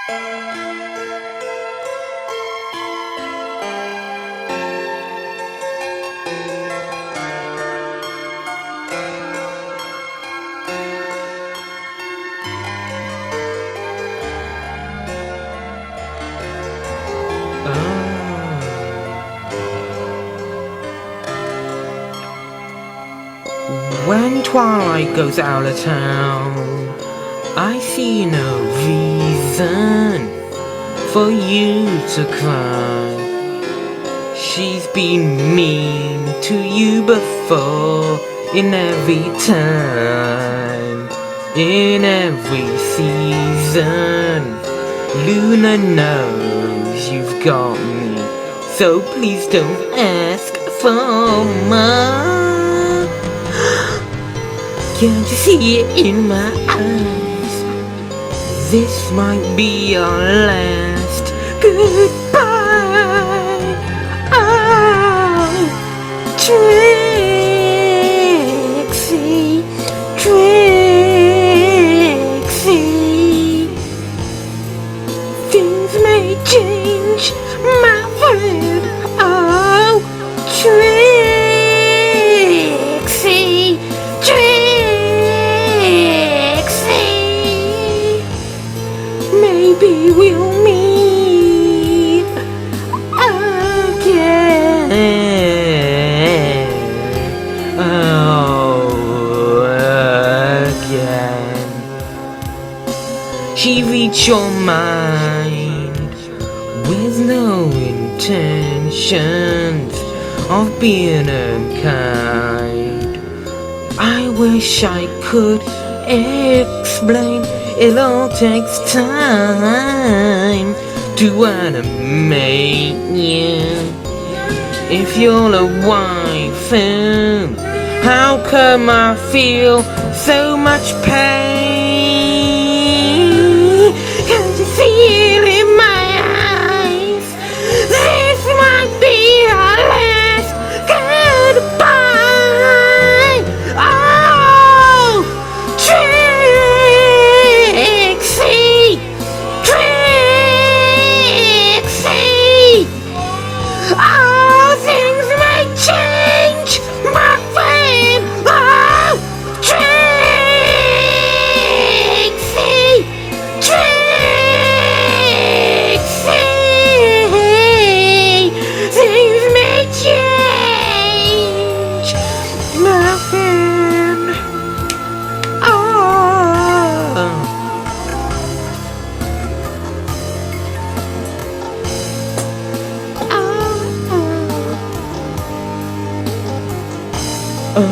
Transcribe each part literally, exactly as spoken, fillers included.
When twilight goes out of town, I see no reason for you to cry. She's been mean to you before, in every time, in every season. Luna knows you've got me, so please don't ask for more. Can't you see it in my eyes? This might be our last goodbye. Oh, Trixie, Trixie, things may change, my friend. Oh, Trixie, Trixie, maybe we'll meet again. Oh, again. She reached your mind with no intentions of being unkind. I wish I could explain. It all takes time to animate you. If you're a wife, how come I feel so much pain? Can't you see it in my eyes? This might be our last goodbye. Oh, Trixie, Trixie. Oh, things may change, my friend. Oh, Trixie, Trixie. Things may change, my friend. Oh. Oh.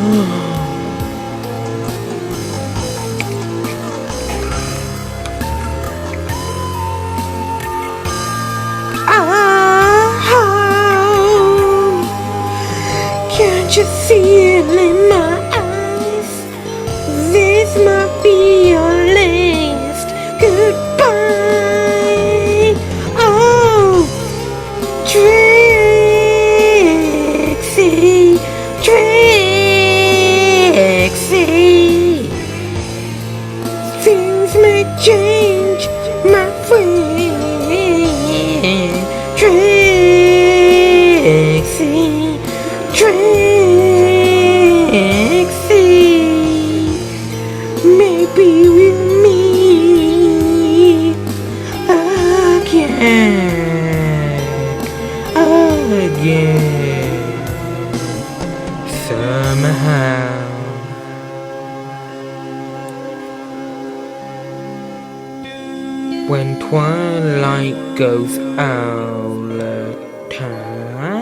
Oh. Can't you see it in my eyes? This might be your last goodbye. Oh, Trixie, Trixie, things may change, my friend. Trixie, Trixie, maybe we'll meet again, again, somehow. When twilight goes out of time.